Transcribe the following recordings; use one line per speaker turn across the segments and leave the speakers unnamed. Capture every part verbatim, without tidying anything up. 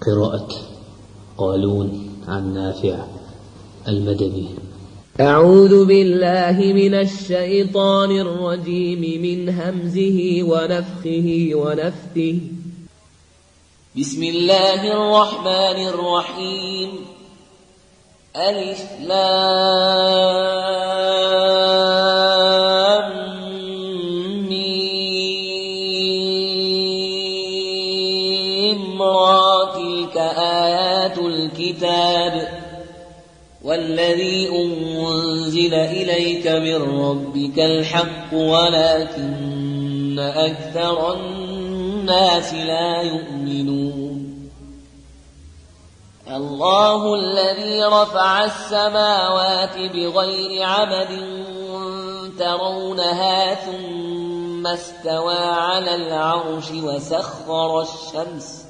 قراءة قالون عن نافع المدني.
أعوذ بالله من الشيطان الرجيم من همزه ونفخه ونفثه. بسم الله الرحمن الرحيم. ألف لام ميم را تلك آيات الكتاب والذي أنزل إليك من ربك الحق ولكن أكثر الناس لا يؤمنون. الله الذي رفع السماوات بغير عمد ترونها ثم استوى على العرش وسخر الشمس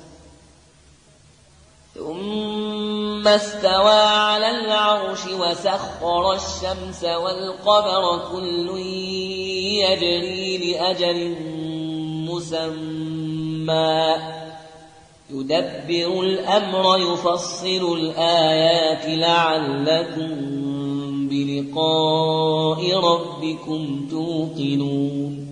ثم استوى على العرش وسخر الشمس والقمر كل يجري لأجل مسمى يدبر الأمر يفصل الآيات لعلكم بلقاء ربكم توقنون.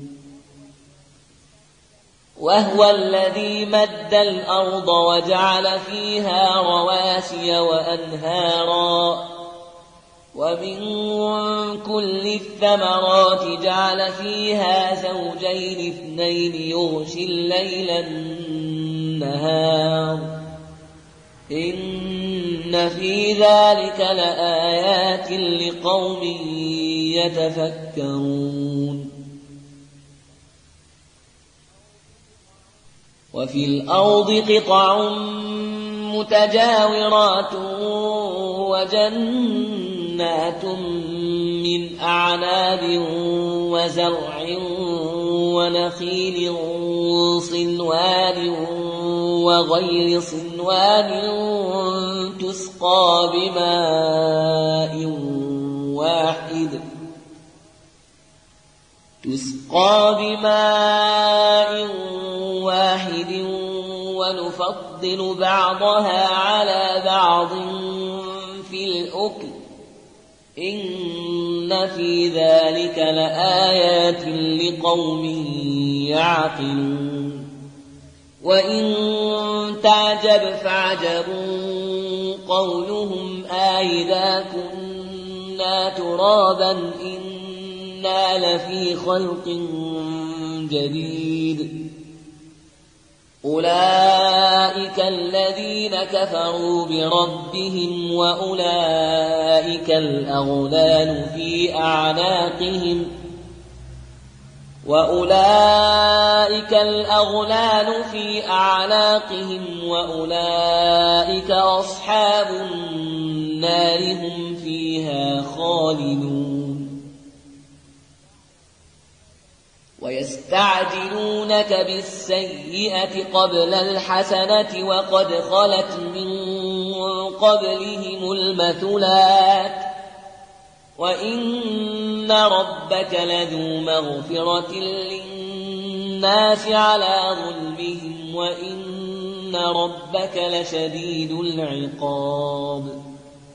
وهو الذي مد الأرض وجعل فيها رواسي وأنهارا ومن كل الثمرات جعل فيها زوجين اثنين يغشي الليل النهار إن في ذلك لآيات لقوم يتفكرون. وفي الأرض قطع متجاورات وجنات من أعناب وزرع ونخيل صنوان وغير صنوان تسقى بماء واحد تسقى بماء واحد ونفضل بعضها على بعض في الأكل إن في ذلك لآيات لقوم يعقلون. وإن تعجب فعجب قولهم آئذا كنا ترابا إنا لفي خلق جديد أولئك الذين كفروا بربهم وأولئك الأغلال في أعناقهم وأولئك الأغلال في أعناقهم وأولئك أصحاب النار هم فيها خالدون. ويستعجلونك بالسيئة قبل الحسنة وقد خلت من قبلهم المثلات وإن ربك لذو مغفرة للناس على ظلمهم وإن ربك لشديد العقاب.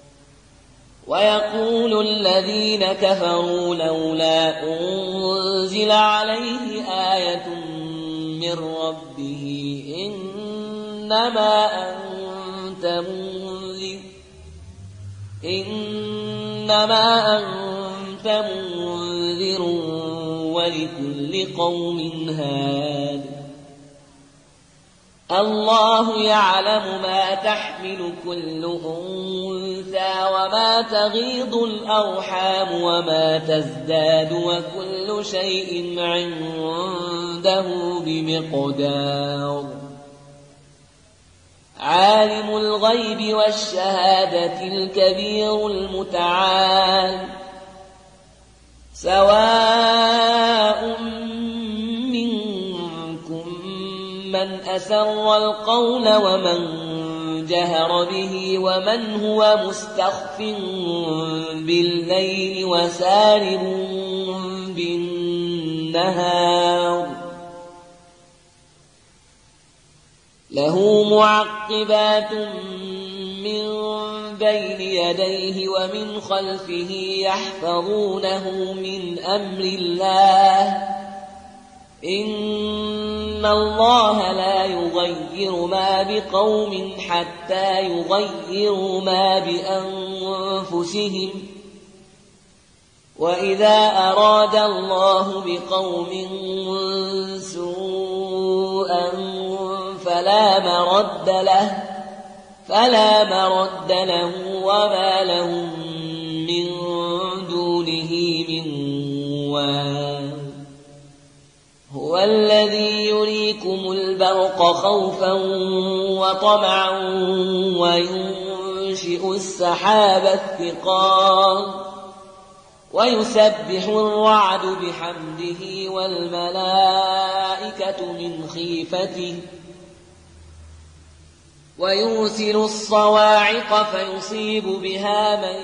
ويقول الذين كفروا لولا أنزل عليه آية من ربه إنما أنت منذر إنما أنت منذر ولكل قوم هاد. الله يعلم ما تحمل كل أنثى وما تغيض الأرحام وما تزداد وكل شيء عنده بمقدار. عالم الغيب والشهادة الكبير المتعال سواء من أسر القول ومن جهر به ومن هو مستخف بالليل وسارب بالنهار له معقبات من بين يديه ومن خلفه يحفظونه من أمر الله إن الله لا يغير ما بقوم حتى يغيروا ما بأنفسهم وإذا أراد الله بقوم سوءا فلا مرد له فلا مرد له وما لهم من دونه من وال هو الذي يريكم البرق خوفا وطمعا وينشئ السحاب الثقال ويسبح الرعد بحمده والملائكة من خيفته ويرسل الصواعق فيصيب بها من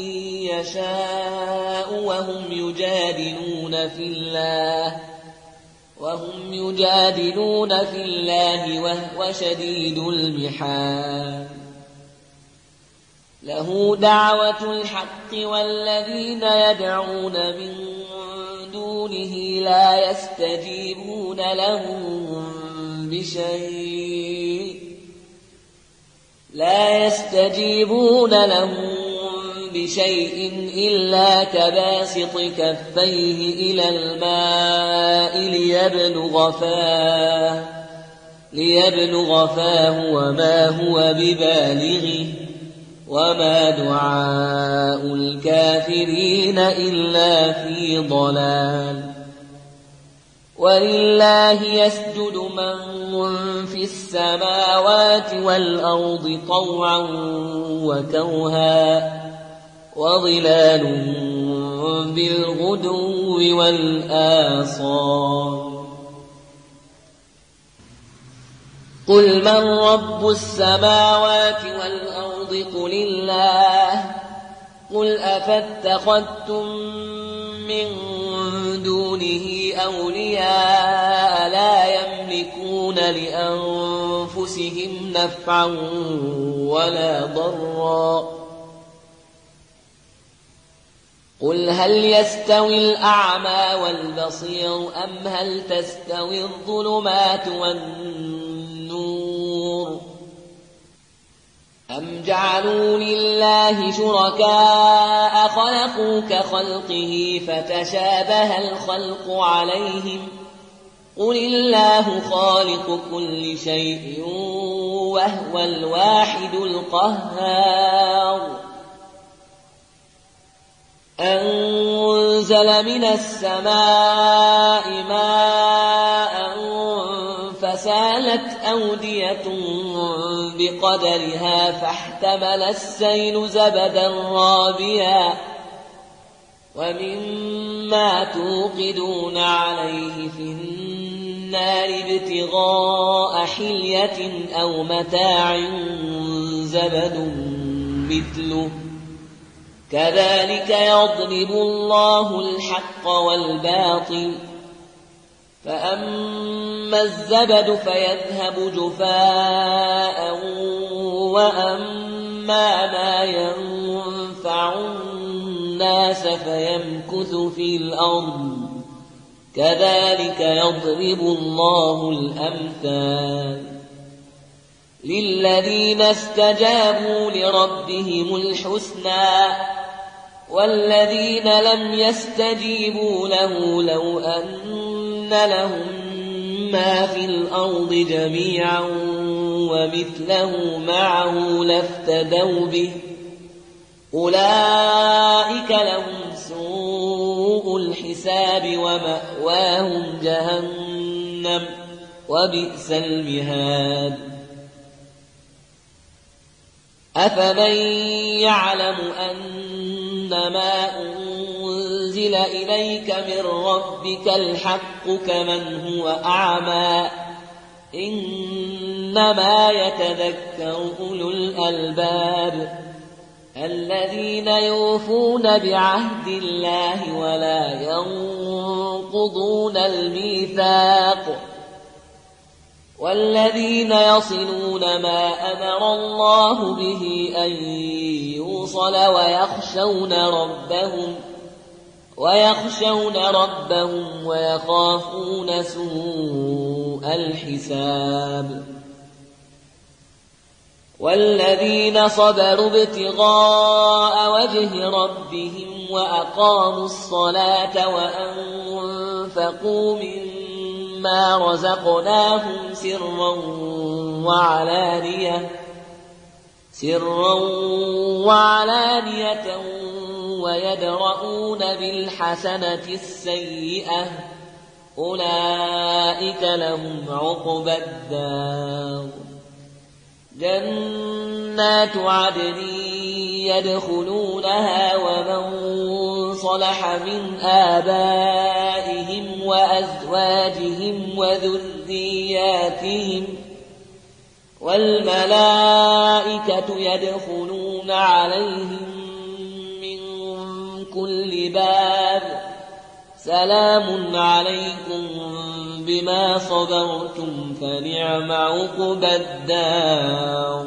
يشاء وهم يجادلون في الله وهم يجادلون في الله وهو شديد المحال له دعوة الحق والذين يدعون من دونه لا يستجيبون لهم بشيء لا يستجيبون لهم بشيء إلا كباسط كفيه إلى الماء ليبلغ فاه ليبلغ فاه وما هو ببالغه وما دعاء الكافرين إلا في ضلال ولله يسجد من في السماوات والأرض طوعا وكرها وظلال بالغدو والآصال قل من رب السماوات والأرض قل الله قل أفاتخذتم من دونه أولياء لا يملكون لأنفسهم نفعا ولا ضرا قل هل يستوي الأعمى والبصير أم هل تستوي الظلمات والنور أم جعلوا لله شركاء خلقوا كخلقه فتشابه الخلق عليهم قل الله خالق كل شيء وهو الواحد القهار أنزل من السماء ماء فسالت أودية بقدرها فاحتمل السيل زبدا رابيا ومما توقدون عليه في النار ابتغاء حلية أو متاع زبد مثله كذلك يضرب الله الحق والباطل فأما الزبد فيذهب جفاء وأما ما ينفع الناس فيمكث في الأرض كذلك يضرب الله الأمثال للذين استجابوا لربهم الحسنى والذين لم يستجيبوا له لو أن لهم ما في الأرض جميعا ومثله معه لافتدوا به أولئك لهم سوء الحساب ومأواهم جهنم وبئس المهاد أفمن يعلم أنما أنزل إليك من ربك الحق كمن هو أعمى إنما يتذكر أولو الألباب الذين يوفون بعهد الله ولا ينقضون الميثاق والذين يصلون ما أمر الله به أن يوصل ويخشون ربهم ويخشون ربهم ويخافون سوء الحساب والذين صبروا ابتغاء وجه ربهم وأقاموا الصلاة وأنفقوا مما رزقناهم سرا وعلانية سرا وعلانية ويدرؤون بالحسنة السيئة أولئك لهم عقبى الدار جنات عدن يدخلونها ومن صلح من آبائهم وأزواجهم وذرياتهم والملائكة يدخلون عليهم من كل باب سلام عليكم بما صبرتم فنعم عقبى الدار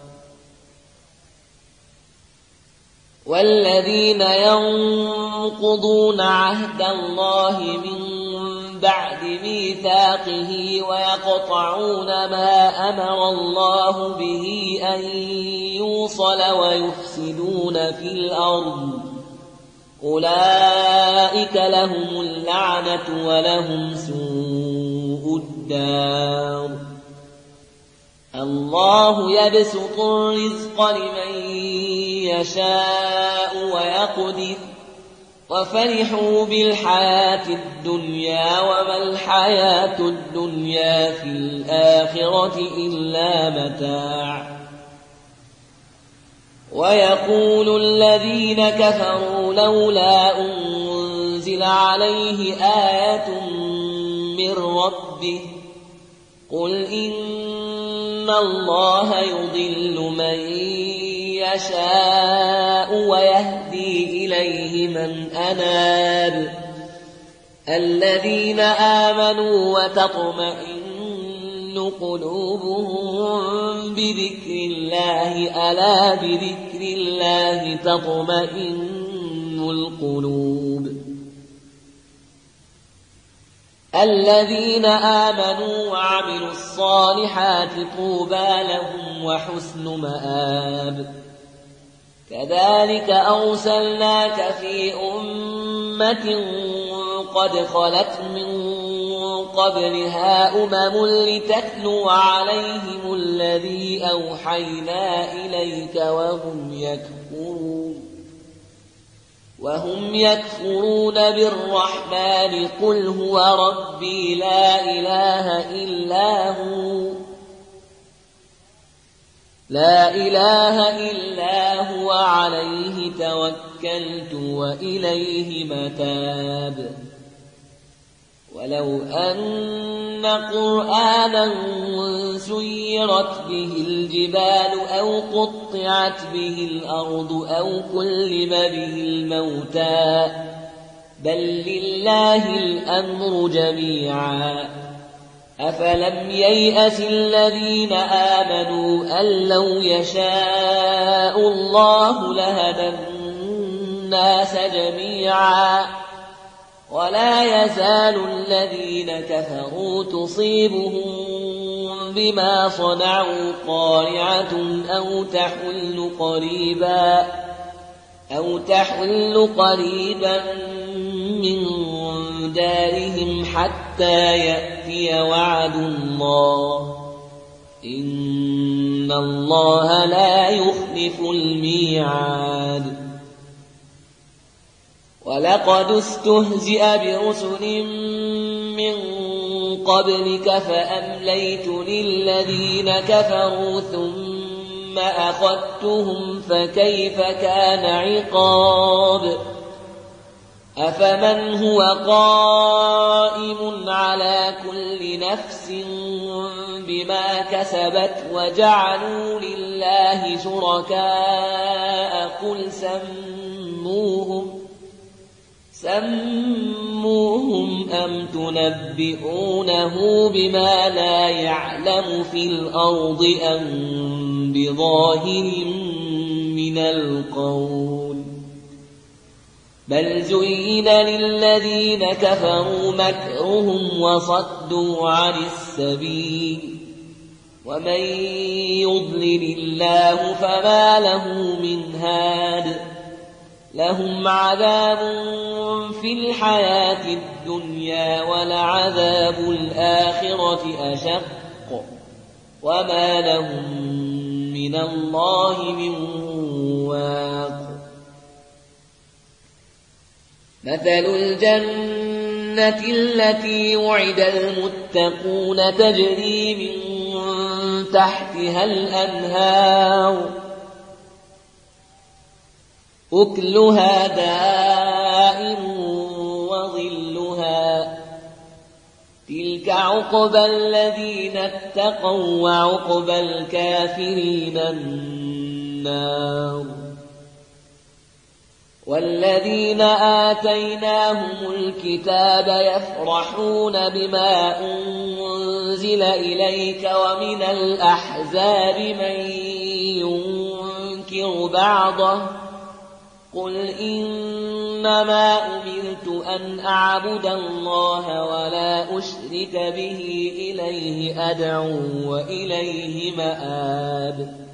والذين ينقضون عهد الله من بعد ميثاقه ويقطعون ما أمر الله به أن يوصل ويفسدون في الأرض أولئك لهم اللعنة ولهم سوء الدار الله يبسط الرزق لمن يشاء ويقدر وفرحوا بالحياة الدنيا وما الحياة الدنيا في الآخرة إلا متاع ويقول الذين كفروا لولا أنزل عليه آية من ربه قل إن الله يضل من يشاء ويهدي إليه من أناب الذين آمنوا وتطمئن قلوبهم بذكر الله ألا بذكر الله تطمئن القلوب الذين آمنوا وعملوا الصالحات طوبى لهم وحسن مآب كذلك أرسلناك في أمة قد خلت من قبلها أمم لتتلو عليهم الذي أوحينا إليك وهم يكفرون وهم يكفرون بالرحمن قل هو ربي لا إله إلا هو لا إله إلا هو عليه توكلت وإليه متاب ولو أن قرآنا سيرت به الجبال أو قطعت به الأرض أو كلم به الموتى بل لله الأمر جميعا أفلم ييأس الذين آمنوا أن لو يشاء الله لهدى الناس جميعا ولا يزال الذين كفروا تصيبهم بما صنعوا قارعة أو تحل قريبا أو تحل قريبا من دارهم حتى يأتي وعد الله إن الله لا يخلف الميعاد ولقد استهزئ برسل من قبلك فأمليت للذين كفروا ثم أخذتهم فكيف كان عقاب أفمن هو قائم على كل نفس بما كسبت وجعلوا لله شركاء قل سموهم سموهم أم تنبئونه بما لا يعلم في الأرض أم بظاهر من القول بل زين للذين كفروا مكرهم وصدوا عن السبيل ومن يضلل الله فما له من هاد لهم عذاب في الحياة الدنيا ولعذاب الآخرة أشق وما لهم من الله من واق مثل الجنة التي وعد المتقون تجري من تحتها الأنهار أكلها دائم وظلها تلك عقبى الذين اتقوا وعقبى الكافرين النار والذين آتيناهم الكتاب يفرحون بما أنزل إليك ومن الأحزاب من ينكر بعضه قل إنما أمرت أن أعبد الله ولا أشرك به إليه أدعو وإليه مآب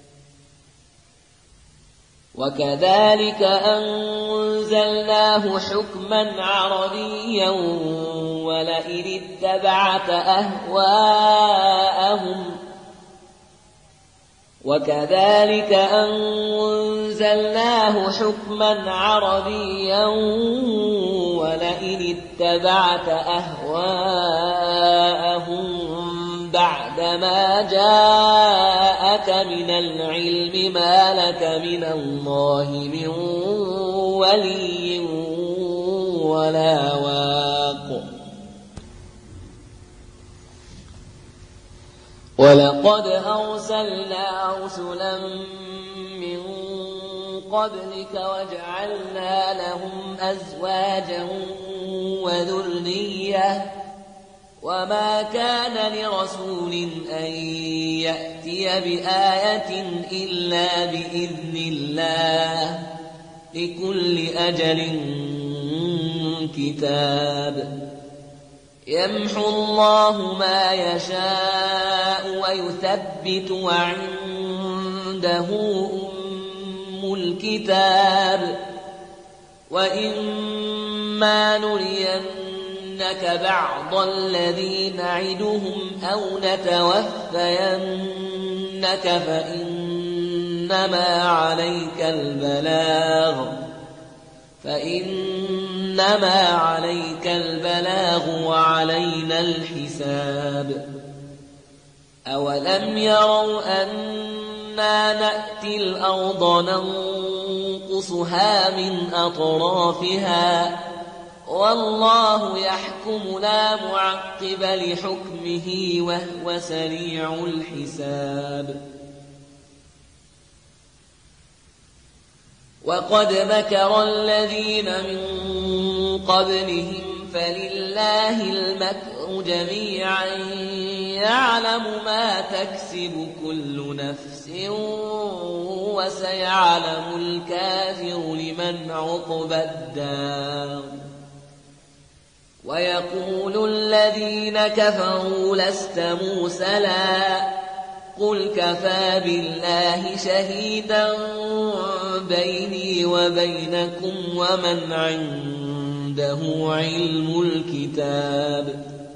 وكذلك أنزلناه حكما عربيا ولئن اتبعت أهواءهم وكذلك أنزلناه حكما عربيا ولئن اتبعت أهواءهم بعدما جاءك من العلم ما لك من الله من ولي ولا واق ولقد أرسلنا رسلا من قبلك وجعلنا لهم أزواجا وذرية وما كان لرسول أن يأتي بآية إلا بإذن الله لكل أجل كتاب يمحو الله ما يشاء ويثبت وعنده أم الكتاب وإما نرينك بعض الذي نعدهم أو نتوفينك فإنما عليك البلاغ فإنما عليك البلاغ وعلينا الحساب أولم يروا أنا نأتي الأرض ننقصها من أطرافها والله يحكم لا معقب لحكمه وهو سريع الحساب وقد مكر الذين من قبلهم فلله المكر جميعا يعلم ما تكسب كل نفس وسيعلم الكافر لمن عقبى الدار ويقول الذين كفروا لست مرسلا قل كفى بالله شهيدا بيني وبينكم ومن عنده علم الكتاب